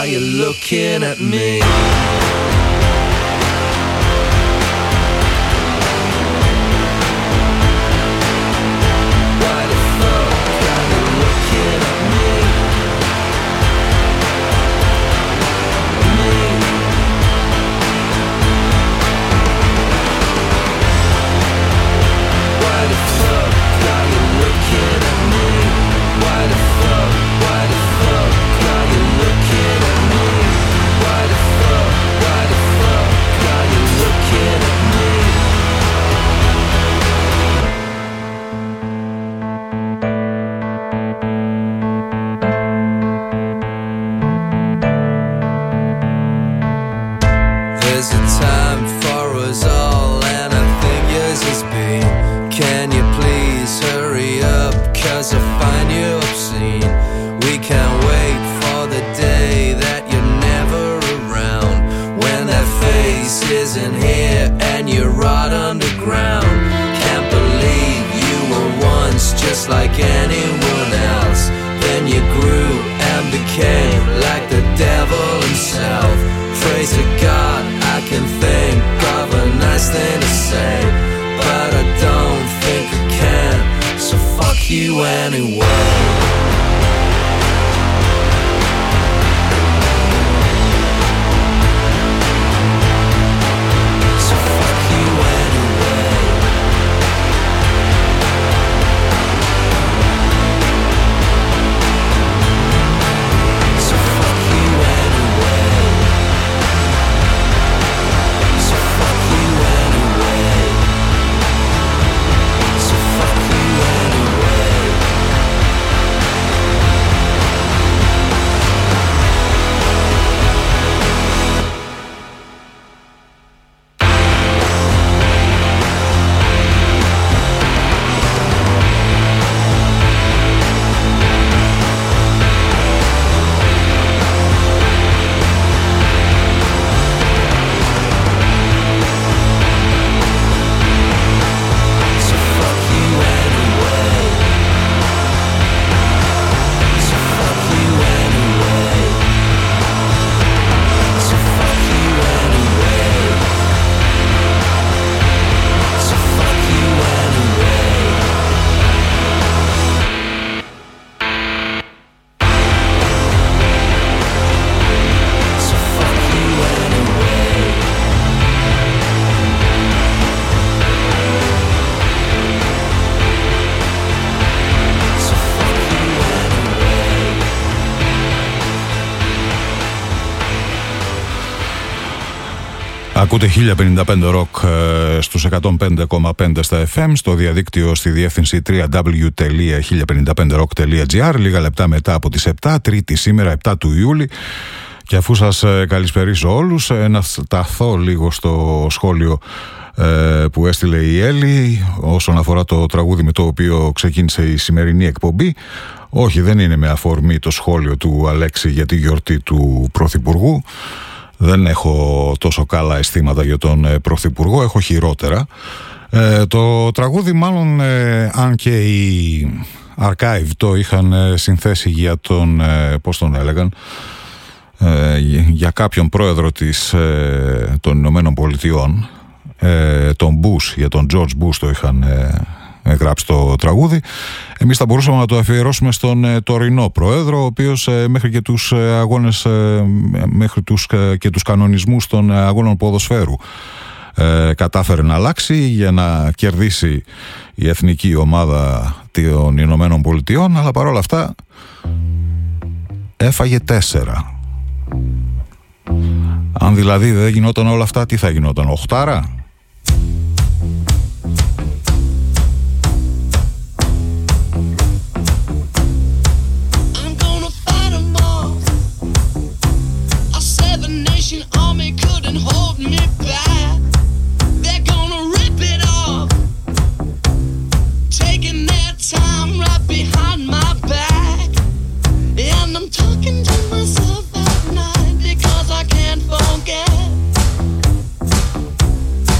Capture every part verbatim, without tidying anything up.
are you looking at me? Ακούτε χίλια πενήντα πέντε ροκ στους εκατόν πέντε κόμμα πέντε στα εφ εμ, στο διαδίκτυο στη διεύθυνση double-u double-u double-u τελεία χίλια πενήντα πέντε ροκ τελεία τζι άρ, λίγα λεπτά μετά από τις επτά, Τρίτη σήμερα, επτά του Ιούλη. Και αφού σας καλησπερίσω όλους, να σταθώ λίγο στο σχόλιο που έστειλε η Έλλη όσον αφορά το τραγούδι με το οποίο ξεκίνησε η σημερινή εκπομπή. Όχι, δεν είναι με αφορμή το σχόλιο του Αλέξη για τη γιορτή του Πρωθυπουργού. Δεν έχω τόσο καλά αισθήματα για τον Πρωθυπουργό, έχω χειρότερα. Ε, το τραγούδι μάλλον, ε, αν και οι Archive το είχαν ε, συνθέσει για τον, ε, πώς τον έλεγαν, ε, για κάποιον πρόεδρο της, ε, των Ηνωμένων Πολιτειών, ε, τον Bush, για τον George Bush το είχαν ε, γράψει το τραγούδι. Εμείς θα μπορούσαμε να το αφιερώσουμε στον ε, τωρινό πρόεδρο, ο οποίος ε, μέχρι και τους ε, αγώνες ε, μέχρι τους, ε, και τους κανονισμούς των ε, αγώνων ποδοσφαίρου ε, κατάφερε να αλλάξει για να κερδίσει η εθνική ομάδα των Ηνωμένων Πολιτειών, αλλά παρόλα αυτά έφαγε τέσσερα. Αν δηλαδή δεν γινόταν όλα αυτά, τι θα γινόταν, οχτάρα? Talking to myself at night because I can't forget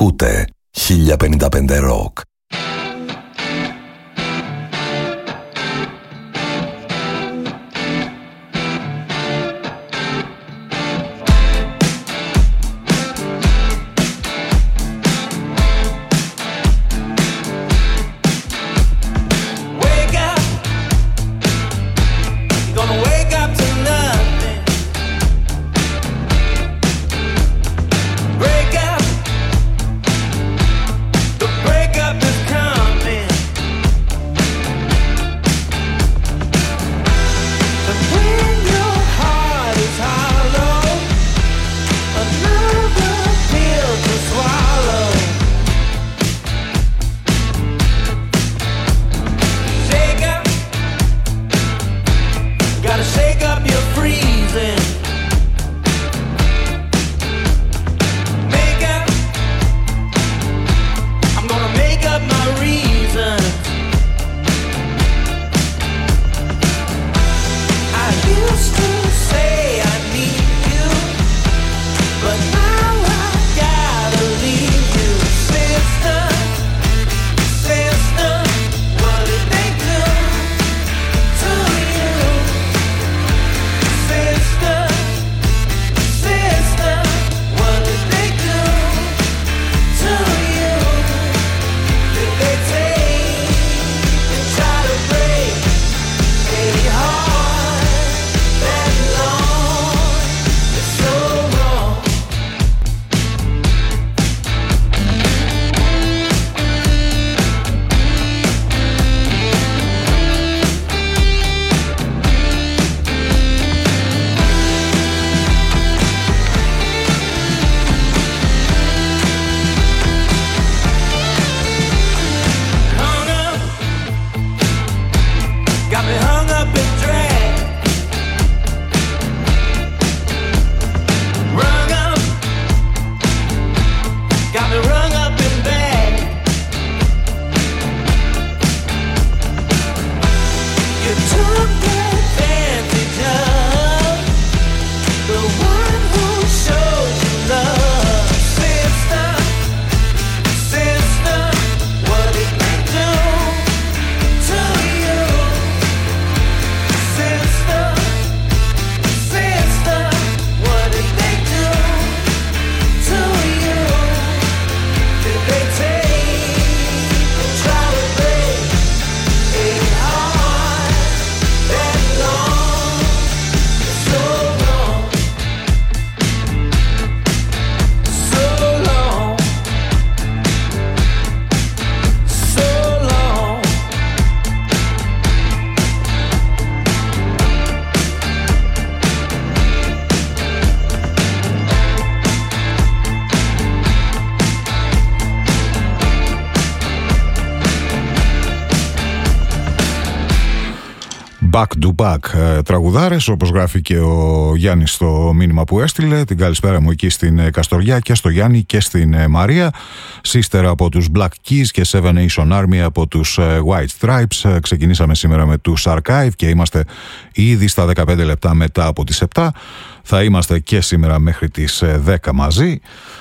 Ακούτε χίλια πενήντα πέντε Rock. Back to back ε, τραγουδάρες, όπως γράφει και ο Γιάννης στο μήνυμα που έστειλε. Την καλησπέρα μου εκεί στην Καστοριά και στο Γιάννη και στην ε, Μαρία. Sister από τους Black Keys και Seven Nation Army από τους ε, White Stripes. Ε, ξεκινήσαμε σήμερα με τους Archive και είμαστε ήδη στα δεκαπέντε λεπτά μετά από τις επτά. Θα είμαστε και σήμερα μέχρι τις ε, δέκα μαζί.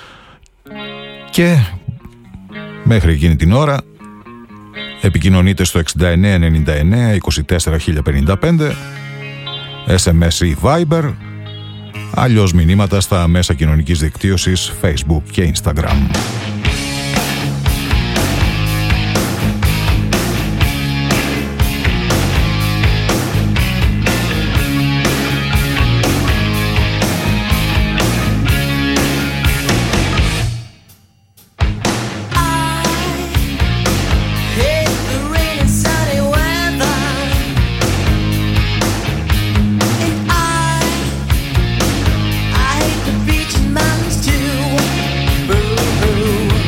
Και μέχρι εκείνη την ώρα επικοινωνείτε στο εξήντα εννέα ενενήντα εννέα είκοσι τέσσερα χίλια πενήντα πέντε, ες εμ ες ή Viber, αλλιώς μηνύματα στα μέσα κοινωνικής δικτύωσης Facebook και Instagram. Boo-hoo.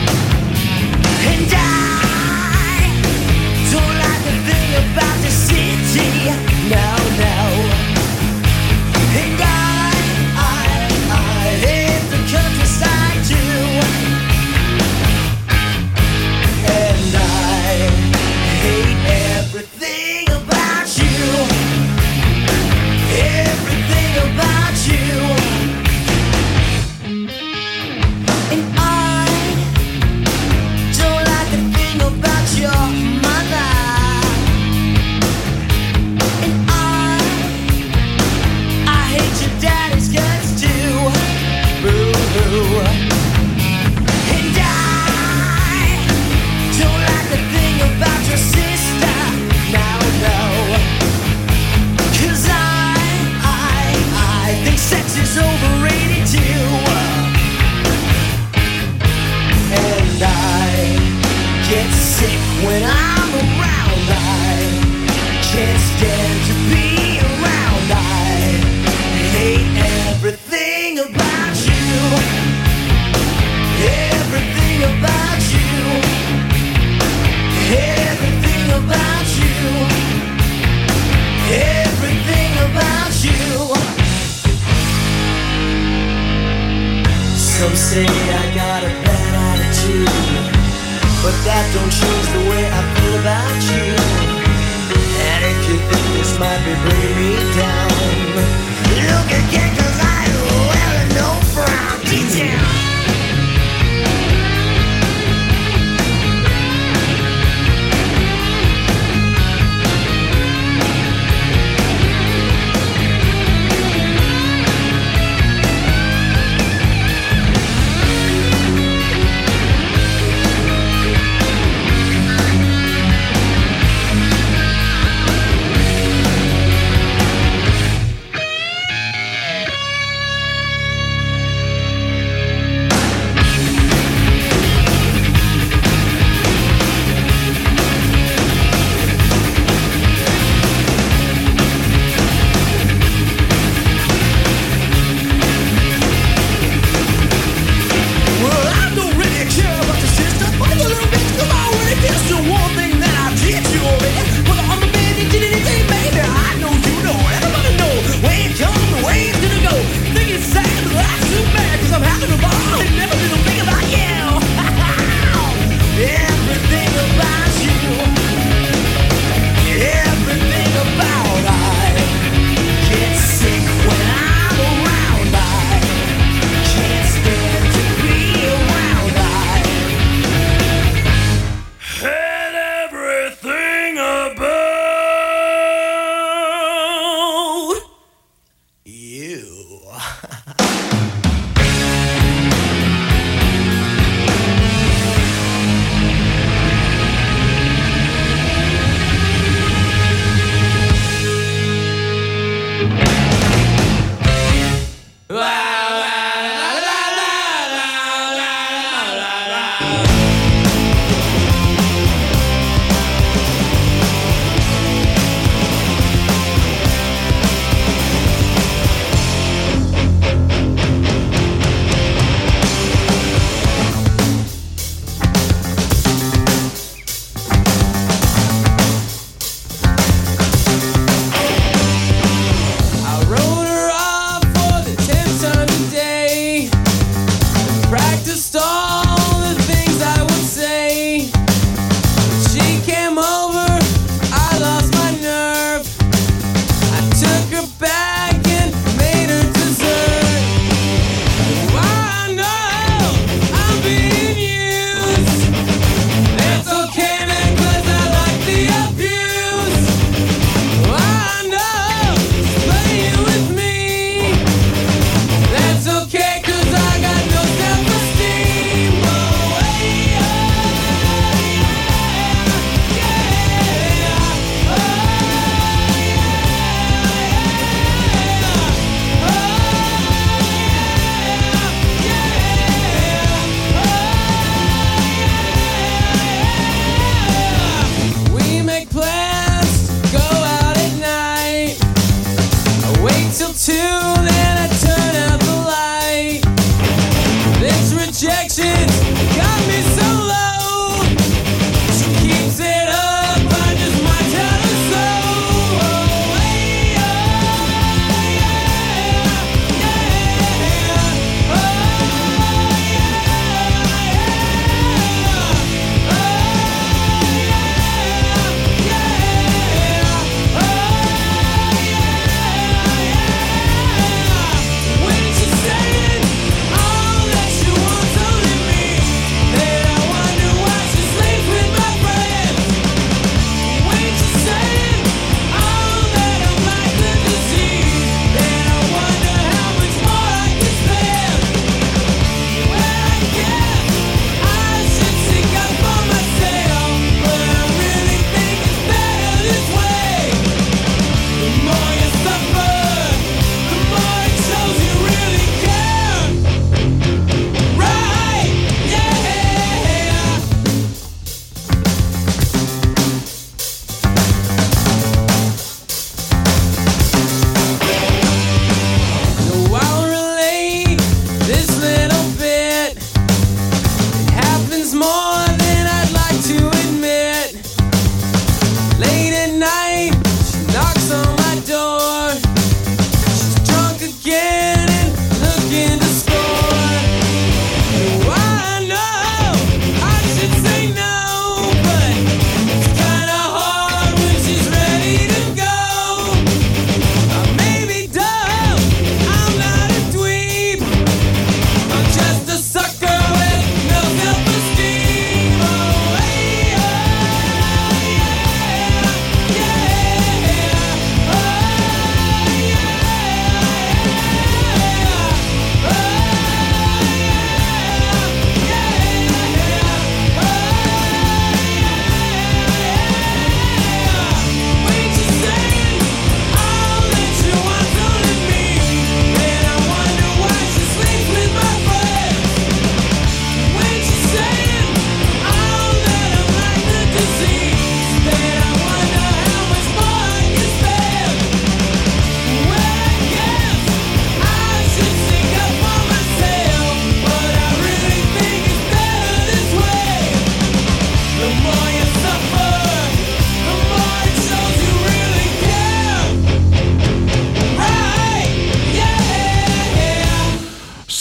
Some say I got a bad attitude, but that don't change the way I feel about you. And if you think this might be bringing me down, look again, cause I wear no frown. Detail.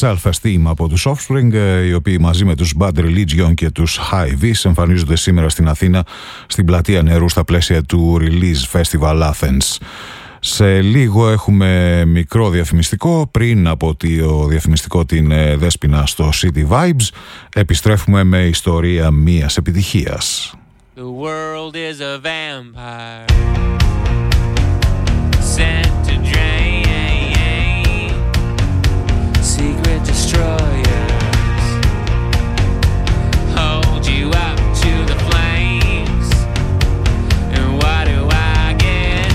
Self-Esteem από τους Offspring, οι οποίοι μαζί με τους Bad Religion και τους High Vis εμφανίζονται σήμερα στην Αθήνα στην Πλατεία Νερού στα πλαίσια του Release Festival Athens. Σε λίγο έχουμε μικρό διαφημιστικό. Πριν από το διαφημιστικό την Δέσποινα στο City Vibes, επιστρέφουμε με ιστορία μίας επιτυχίας. The world is a vampire sent to drain secret destroyers hold you up to the flames, and what do I get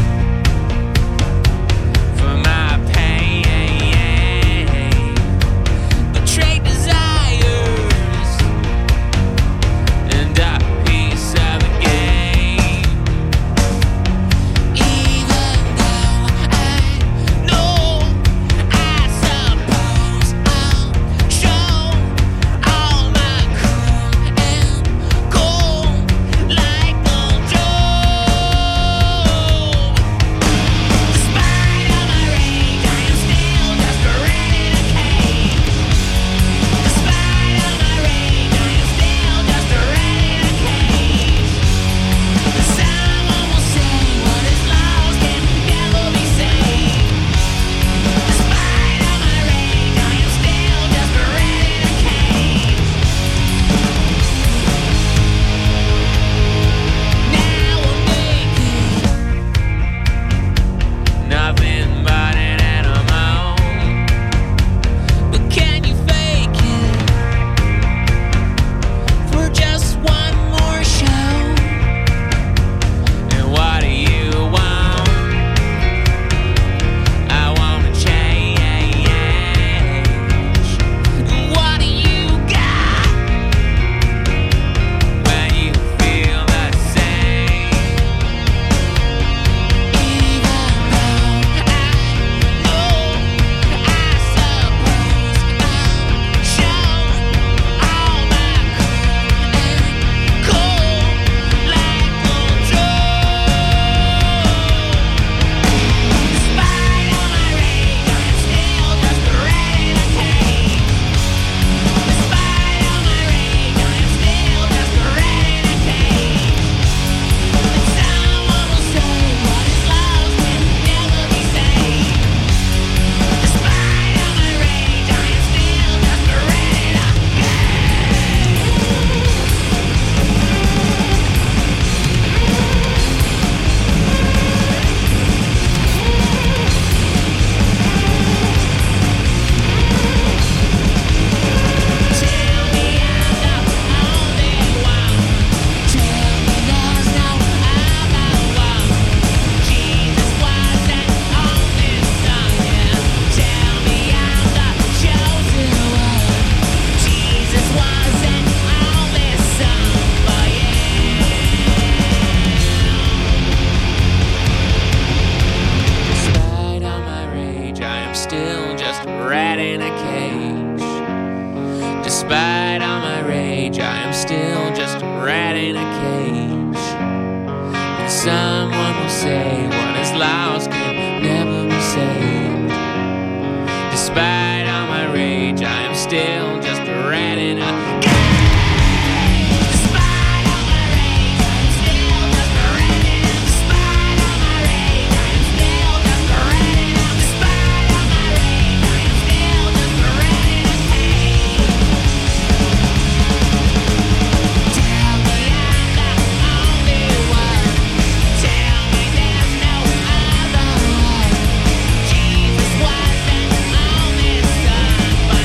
for my pain? Betrayed desires and a piece of the game. Even though I know, I suppose I'll show all my cruel and cold like a joke. Despite all my rage, I am still just a rat in a cage. Despite all my rage, I am still just a rat in a cage. Someone will say what is lost can never be saved. Despite all my rage, I am still just a rat in a cage. Now I'm naked, nothing but an animal. But can you fake it for just one more show? And what do you want? I wanna change. What do you got when you feel the same? Even though I know, I suppose I'll show all my cruel and cold like a joke. Despite all my rage, I'm still just a rat in a cage. Despite all my rage, I'm still just a rat in a cage. And someone will say what is lost can never be saved. Despite all my rage, I am still just a rat in a Tell me I'm the only one. Tell me there's no other one. Jesus was an only son, yeah. Tell me I'm the chosen one. Jesus was an only son, but despite all my rage, I am still just a rat in a cage. Despite all my rage, I am still just a rat in a cage. And someone will say what is lost can never be saved. Despite all my rage, I am still just a rat in a cage. Despite all my rage, I am still just a rat in a Despite all my rage, I am still just a rat in a Despite all my rage, I am still just a rat in a cage. Tell me I'm the only one. Tell me there's no other one. Jesus was an only son, but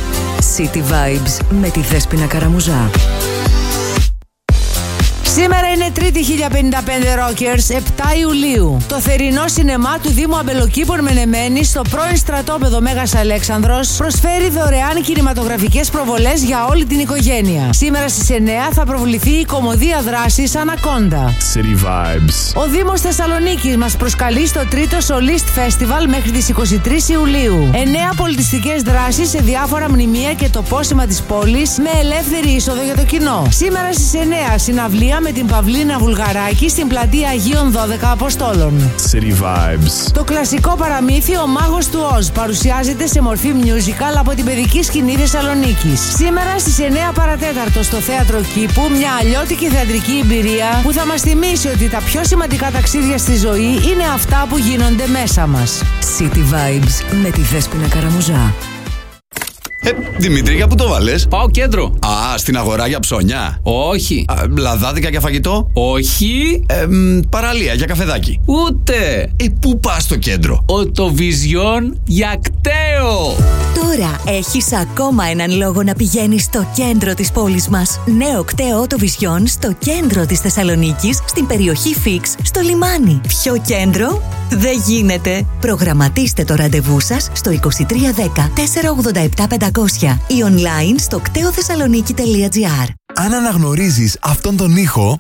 City Vibes με τη Δέσποινα Καραμουζά. Σήμερα είναι Τρίτη χίλια πενήντα πέντε Rockers, επτά Ιουλίου. Το θερινό σινεμά του Δήμου Αμπελοκήπων Μενεμένης στο πρώην στρατόπεδο Μέγας Αλέξανδρος προσφέρει δωρεάν κινηματογραφικές προβολές για όλη την οικογένεια. Σήμερα στις εννιά θα προβληθεί η κομμωδία δράσης Ανακόντα. City Vibes. Ο Δήμος Θεσσαλονίκης μας προσκαλεί στο τρίτο Solist Festival μέχρι τις είκοσι τρεις Ιουλίου. Εννέα πολιτιστικές δράσεις σε διάφορα μνημεία και τοπόσημα της πόλης με ελεύθερη είσοδο για το κοινό. Σήμερα στις εννιά συναυλία με την Παυλίνα Βουλγαράκη στην πλατεία Αγίων δώδεκα Αποστόλων. City Vibes. Το κλασικό παραμύθι Ο Μάγος του Οζ παρουσιάζεται σε μορφή musical από την παιδική σκηνή Θεσσαλονίκης. Σήμερα στις εννιά παρατέταρτο στο Θέατρο Κήπου, μια αλλιώτικη θεατρική εμπειρία που θα μας θυμίσει ότι τα πιο σημαντικά ταξίδια στη ζωή είναι αυτά που γίνονται μέσα μας. City Vibes με τη Δέσποινα Καραμουζά. Ε, Δημήτρη, για πού το βάλες? Πάω κέντρο. Α, στην αγορά για ψώνια. Όχι. Α, λαδάδικα για φαγητό. Όχι. Ε, μ, παραλία για καφεδάκι. Ούτε. Ε, πού πας στο κέντρο? Οτοβιζιόν για κταίο. Τώρα έχεις ακόμα έναν λόγο να πηγαίνεις στο κέντρο της πόλης μας. Νέο κταίο Οτοβιζιόν στο κέντρο της Θεσσαλονίκης, στην περιοχή Φίξ, στο λιμάνι. Πιο κέντρο δεν γίνεται. Προγραμματίστε το ραντεβού σας στο είκοσι τρία δέκα τετρακόσια ογδόντα επτά πεντακόσια ή online στο κταίο θεσσαλονίκη τελεία τζι άρ. Αν αναγνωρίζεις αυτόν τον ήχο,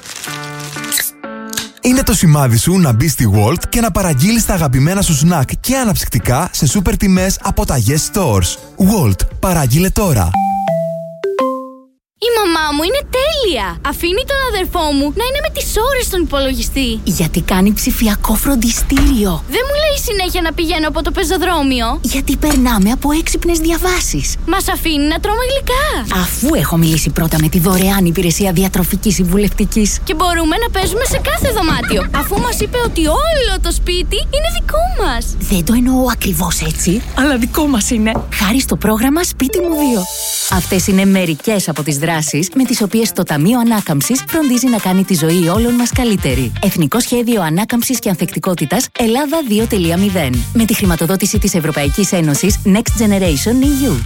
είναι το σημάδι σου να μπεις στη Walt και να παραγγείλεις τα αγαπημένα σου σνακ και αναψυκτικά σε σούπερ τιμές από τα Yes Stores. Walt, παραγγείλε τώρα. Η μαμά μου είναι τέλεια! Αφήνει τον αδερφό μου να είναι με τις ώρες στον υπολογιστή. Γιατί κάνει ψηφιακό φροντιστήριο. Δεν μου λέει συνέχεια να πηγαίνω από το πεζοδρόμιο. Γιατί περνάμε από έξυπνες διαβάσεις. Μας αφήνει να τρώμε γλυκά. Αφού έχω μιλήσει πρώτα με τη δωρεάν υπηρεσία διατροφικής συμβουλευτικής. Και μπορούμε να παίζουμε σε κάθε δωμάτιο. Αφού μας είπε ότι όλο το σπίτι είναι δικό μας. Δεν το εννοώ ακριβώς έτσι, αλλά δικό μας είναι. Χάρη στο πρόγραμμα Σπίτι μου δύο. Αυτές είναι μερικές από τις δράσεις με τις οποίες το Ταμείο Ανάκαμψης φροντίζει να κάνει τη ζωή όλων μας καλύτερη. Εθνικό Σχέδιο Ανάκαμψης και Ανθεκτικότητας Ελλάδα δύο τελεία μηδέν. Με τη χρηματοδότηση της Ευρωπαϊκής Ένωσης Next Generation ι γιου.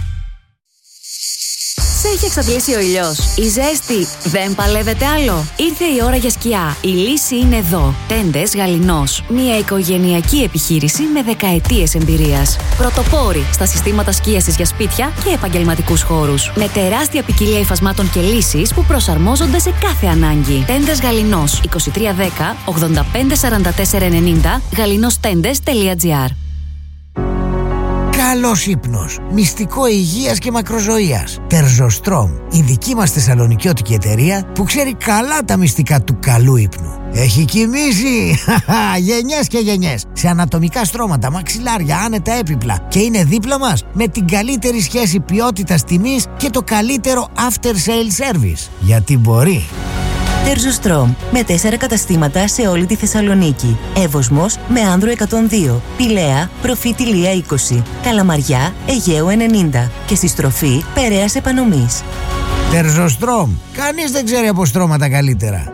Σε έχει εξαντλήσει ο ήλιος. Η ζέστη δεν παλεύεται άλλο. Ήρθε η ώρα για σκιά. Η λύση είναι εδώ. Τέντες Γαληνός. Μια οικογενειακή επιχείρηση με δεκαετίες εμπειρίας. Πρωτοπόροι στα συστήματα σκίασης για σπίτια και επαγγελματικούς χώρους. Με τεράστια ποικιλία υφασμάτων και λύσεις που προσαρμόζονται σε κάθε ανάγκη. Τέντες Γαληνός. είκοσι τρία δέκα ογδόντα πέντε σαράντα τέσσερα ενενήντα γαληνόστέντες τελεία τζι άρ. Καλός ύπνος, μυστικό υγείας και μακροζωίας. Τερζοστρόμ, η δική μας θεσσαλονικιώτικη εταιρεία που ξέρει καλά τα μυστικά του καλού ύπνου. Έχει κοιμήσει γενιές και γενιές σε ανατομικά στρώματα, μαξιλάρια, άνετα έπιπλα και είναι δίπλα μας με την καλύτερη σχέση ποιότητας τιμής και το καλύτερο after sale service. Γιατί μπορεί. Τερζοστρόμ, με τέσσερα καταστήματα σε όλη τη Θεσσαλονίκη. Εύωσμος με Άνδρο εκατόν δύο, Πηλαία, Προφήτη Λία είκοσι, Καλαμαριά, Αιγαίου ενενήντα και στη στροφή Περαίας Επανομής. Τερζοστρόμ, κανείς δεν ξέρει από στρώματα καλύτερα.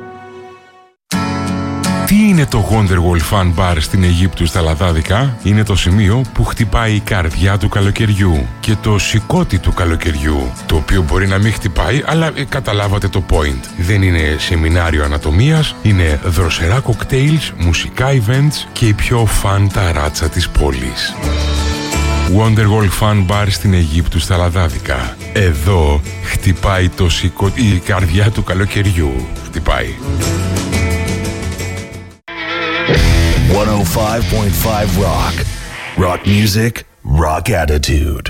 Τι είναι το Wonderwall Fun Bar στην Αιγύπτου στα Λαδάδικα? Είναι το σημείο που χτυπάει η καρδιά του καλοκαιριού και το σηκώτη του καλοκαιριού, το οποίο μπορεί να μην χτυπάει, αλλά ε, καταλάβατε το point. Δεν είναι σεμινάριο ανατομίας, είναι δροσερά κοκτέιλς, μουσικά events και η πιο fun ταράτσα της πόλης. Wonderwall Fun Bar στην Αιγύπτου στα Λαδάδικα. Εδώ χτυπάει το σηκώτη, η καρδιά του καλοκαιριού. Χτυπάει. εκατόν πέντε κόμμα πέντε Rock. Rock music, rock attitude.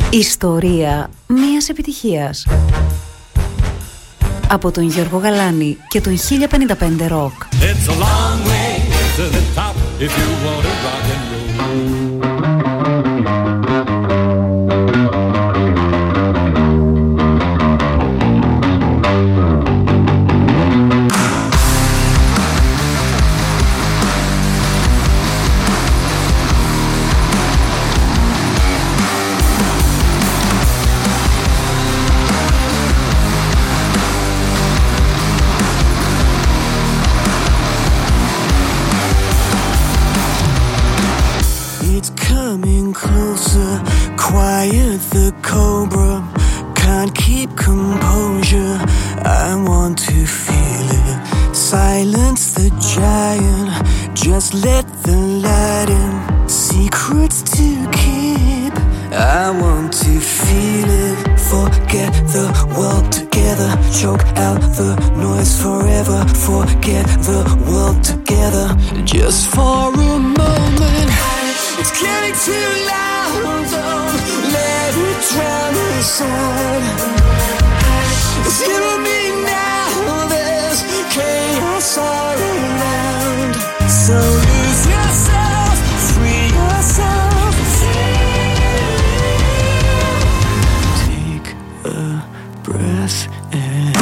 Ιστορία μιας επιτυχίας. Από τον Γιώργο Γαλάνη και τον χίλια πενήντα πέντε Rock. It's a long way to the top if you want to rock and roll. Quiet the cobra, can't keep composure. I want to feel it. Silence the giant, just let the light in. Secrets to keep, I want to feel it. Forget the world together, choke out the noise forever. Forget the world together, just for a moment. It's getting too loud, don't let it drown the sound. It's you and me now, there's chaos all around. So lose yourself, free yourself. Take a breath and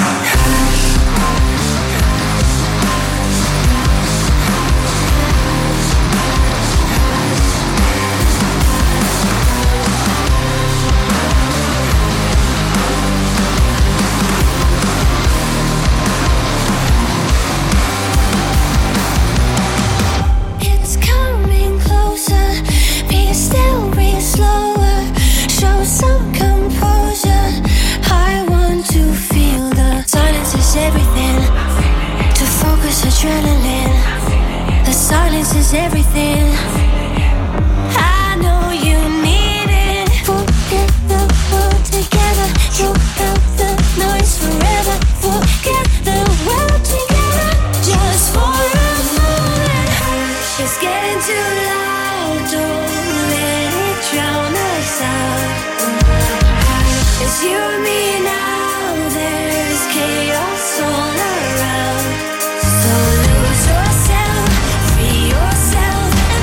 adrenaline. The silence is everything. I know you need it. Forget the world together. Choke out the noise forever. Forget the world together. Just for a moment. It's getting too loud. Don't let it drown us out. It's you and me now. There's chaos all around. So lose yourself, free yourself and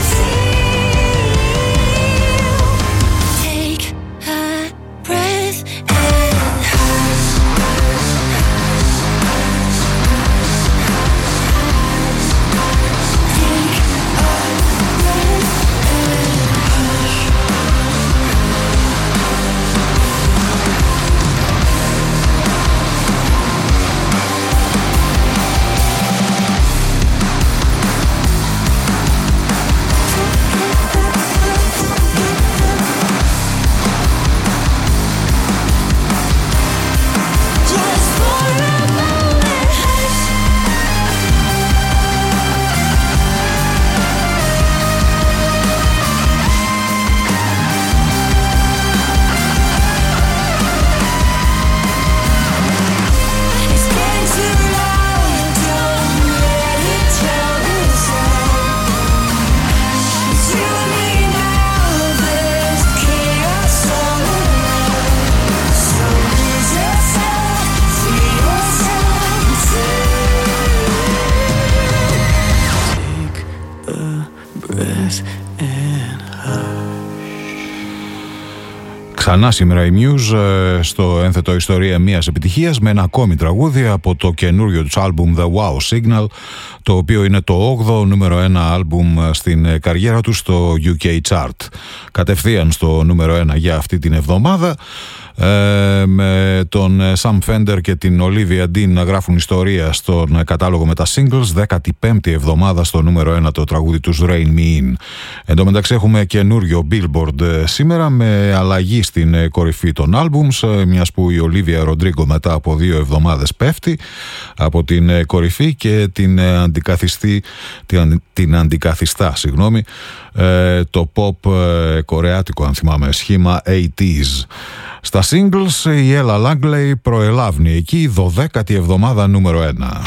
feel. Take a breath and hush. Take a breath and hush. Ξανά σήμερα η Muse στο ένθετο ιστορία μιας επιτυχίας με ένα ακόμη τραγούδι από το καινούριο τους άλμπουμ The Wow Signal, το οποίο είναι το όγδοο νούμερο ένα άλμπουμ στην καριέρα του στο γιου κέι Chart. Κατευθείαν στο νούμερο ένα για αυτή την εβδομάδα, ε, με τον Sam Fender και την Olivia Dean να γράφουν ιστορία στον κατάλογο με τα singles. δέκατη πέμπτη εβδομάδα στο νούμερο ένα το τραγούδι τους Rain Me In. Εν τω μεταξύ έχουμε καινούριο Billboard σήμερα με αλλαγή στην κορυφή των albums, μιας που η Olivia Rodrigo μετά από δύο εβδομάδες πέφτει από την κορυφή και την αντικαθιστεί, την, την αντικαθιστά συγγνώμη, ε, το pop ε, κορεάτικο, αν θυμάμαι, σχήμα ογδόντα. Στα singles η Ella Langley προελάβνει εκεί, δωδέκατη εβδομάδα νούμερο ένα.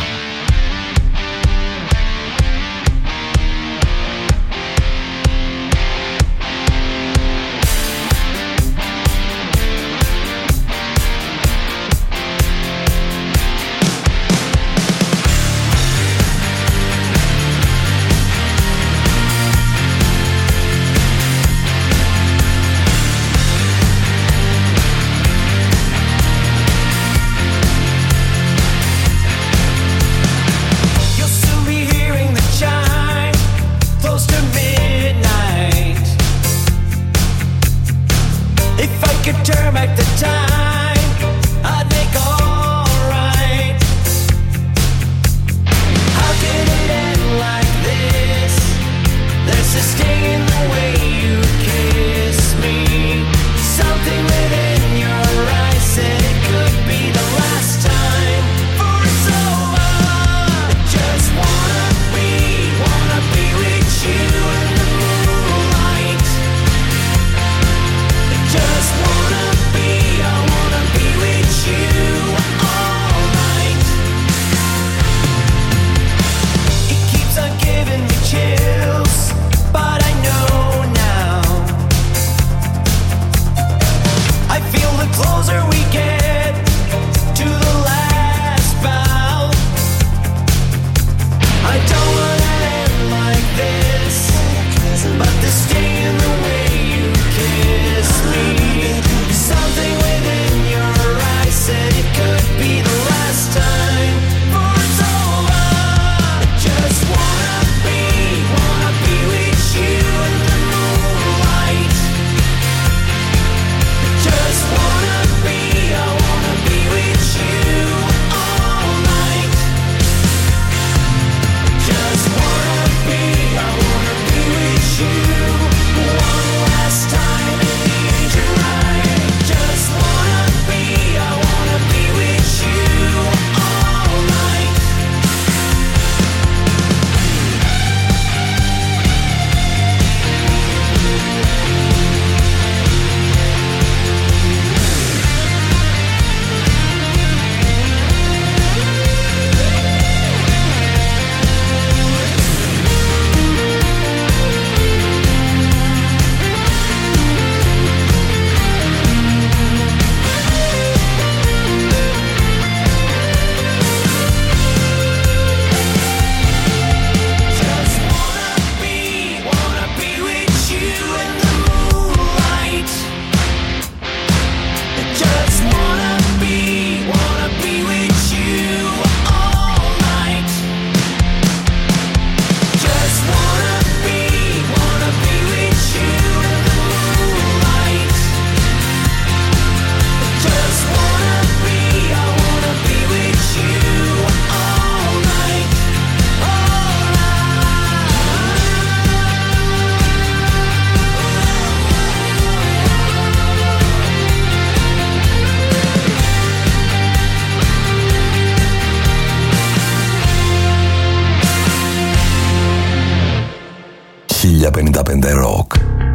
χίλια πενήντα πέντε Rock.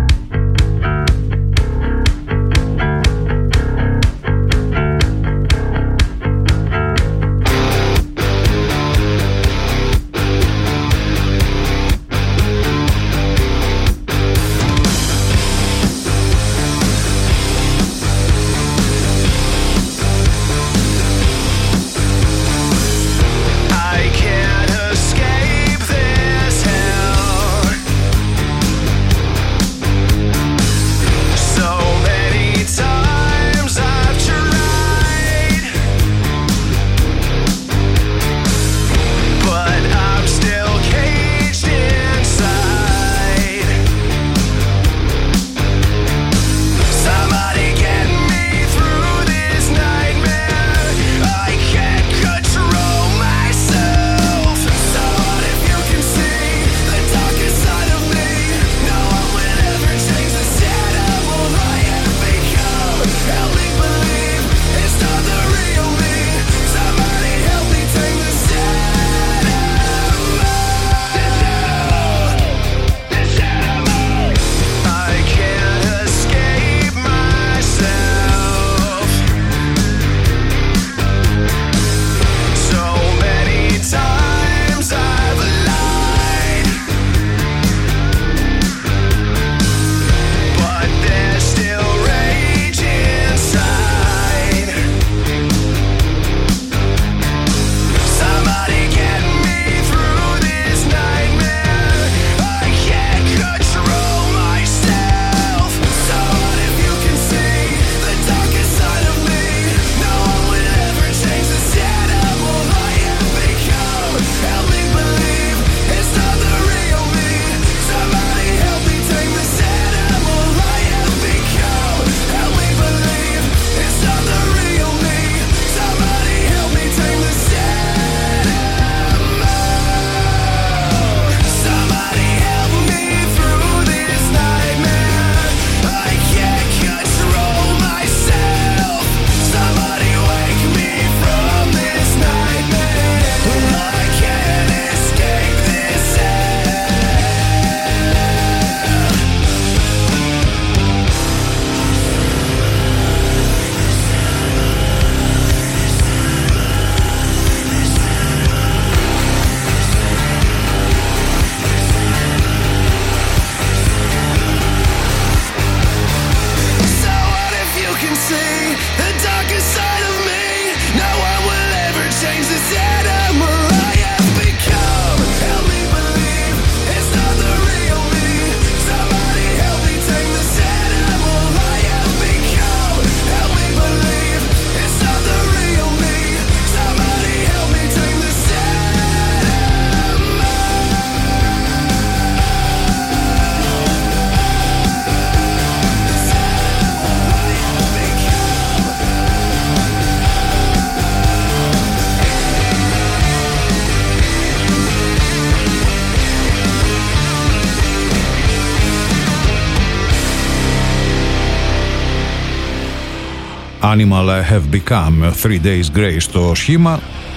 Animal Have Become, Three Days Grace στο σχήμα.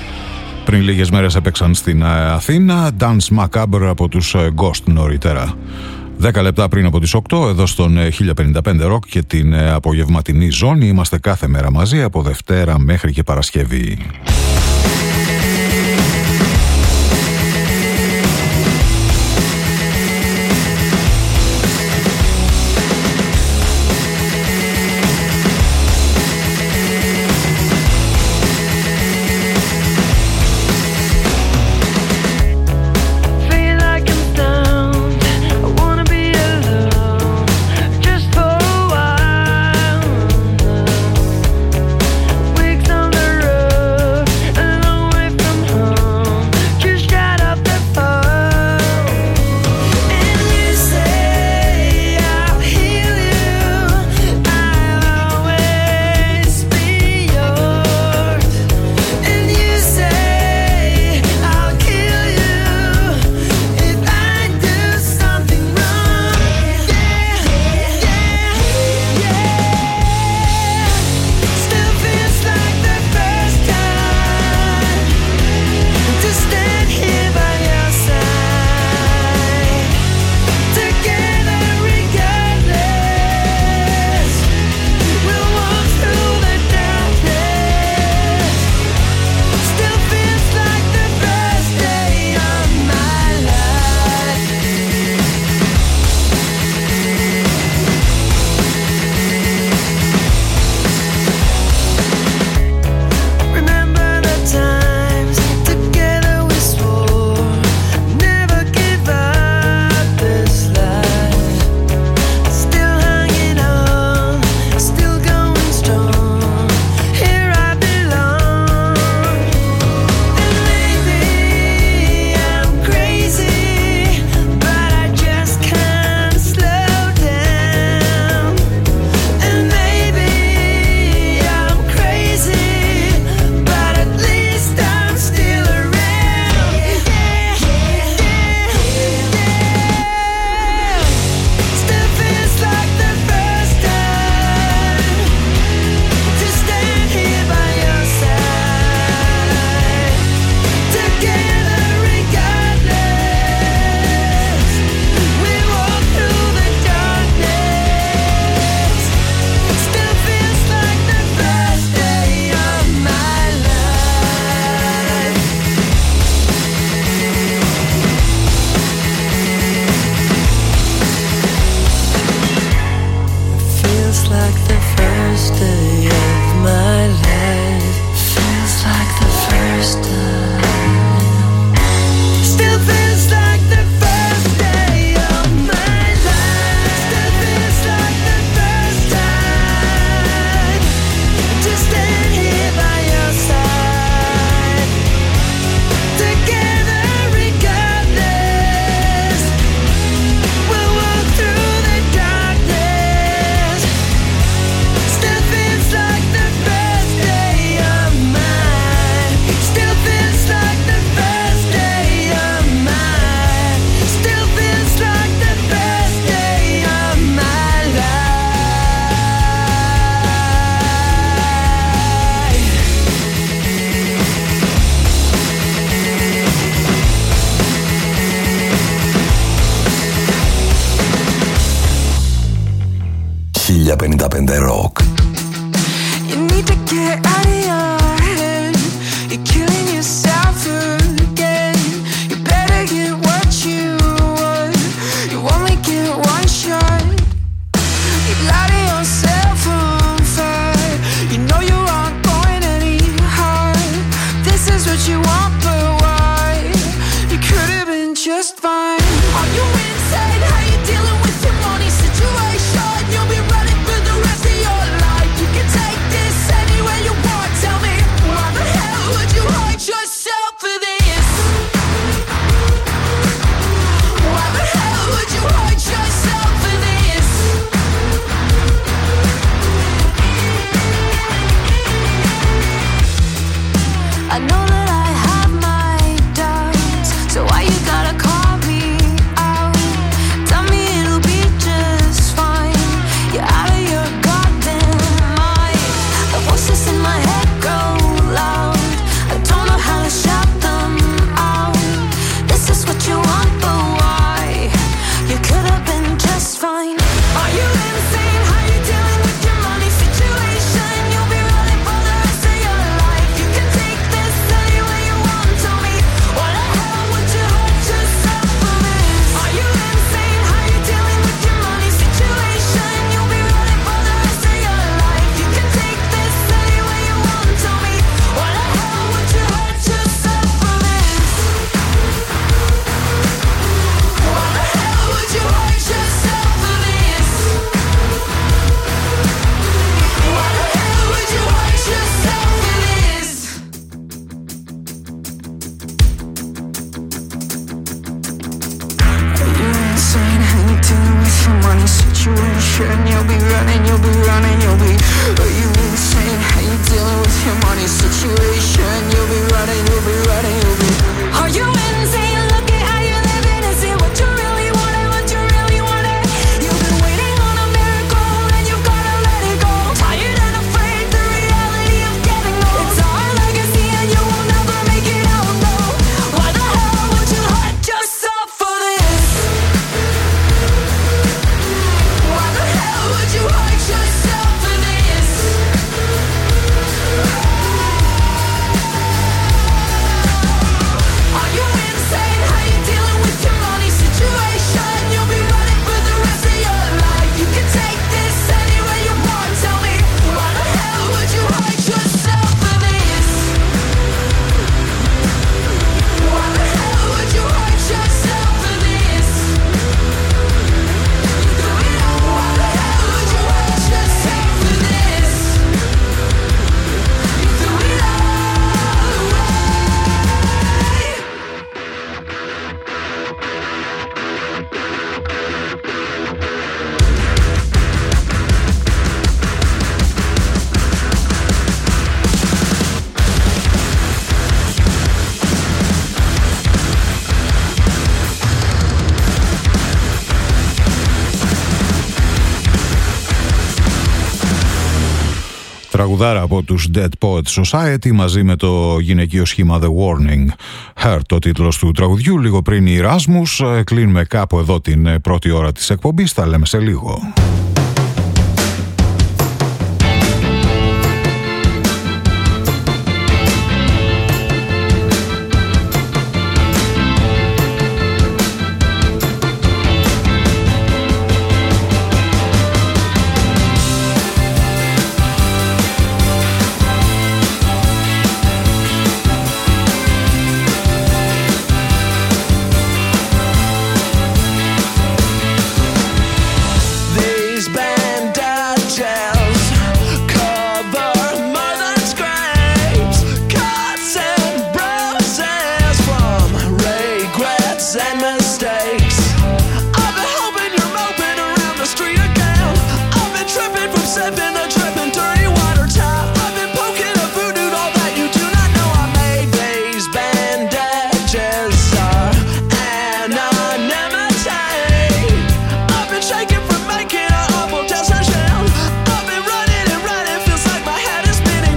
Πριν λίγες μέρες έπαιξαν στην Αθήνα. Dance Macabre από τους Ghost νωρίτερα. Δέκα λεπτά πριν από τις οκτώ, εδώ στον χίλια πενήντα πέντε Rock και την απογευματινή ζώνη. Είμαστε κάθε μέρα μαζί από Δευτέρα μέχρι και Παρασκευή. Weeks on the road. χίλια πενήντα πέντε Rock. You need to get out of your head. You're killing yourself again. You better get what you want. You only get one shot. You light yourself on fire. You know you aren't going any higher. This is what you want, but why? You could have been just fine. Are you insane? How you dealing with your money situation? You'll be running for the rest of your life. You can take this anywhere you want. Tell me, why the hell would you hurt yourself for this? Why the hell would you hurt yourself for this? I know that I have my doubts, so why you gotta call me out? Tell me it'll be just fine. You're out of your goddamn mind. The voices in my head go loud. I don't know how to shout them out. This is what you want, but why? You could have been just fine. Are you insane? How you dealing with your money situation? You'll be running for the rest of your life. You can take this anywhere you want. Tell me, why the hell would you hurt yourself for this? Are you insane? How you dealing with your money situation? You'll be running for the rest of your life. You can take this anywhere you want. Tell me, why the hell would you hurt yourself for this? Why the hell would you hurt yourself for this? Why the hell would you hurt yourself for this? Are you insane? How you dealing with your money situation? You'll be running, you'll be running, you'll be. Are you insane? How you dealing with your money situation? You'll be running, you'll be running, you'll be. Are you insane? Look at how you're living. Is it what you really wanted? What you really wanted? You've been waiting on a miracle and you've gotta let it go. Tired and afraid, the reality of getting old. It's our legacy and you will never make it out, no. Why the hell would you hurt yourself for this? Why the hell would you hurt yourself for this? Are you insane? How you dealing with your money situation? You'll be running for the rest of your life. You can take this anywhere you want. Tell me, why the hell would you hurt yourself for this? Why the hell would you hurt yourself for this? Do it all. Why the hell would you hurt yourself for this? Do it all. Τραγουδάρα από τους Dead Poets Society μαζί με το γυναικείο σχήμα The Warning. Heart ο τίτλος του τραγουδιού, λίγο πριν η Erasmus. Κλείνουμε κάπου εδώ την πρώτη ώρα της εκπομπής, τα λέμε σε λίγο. These bad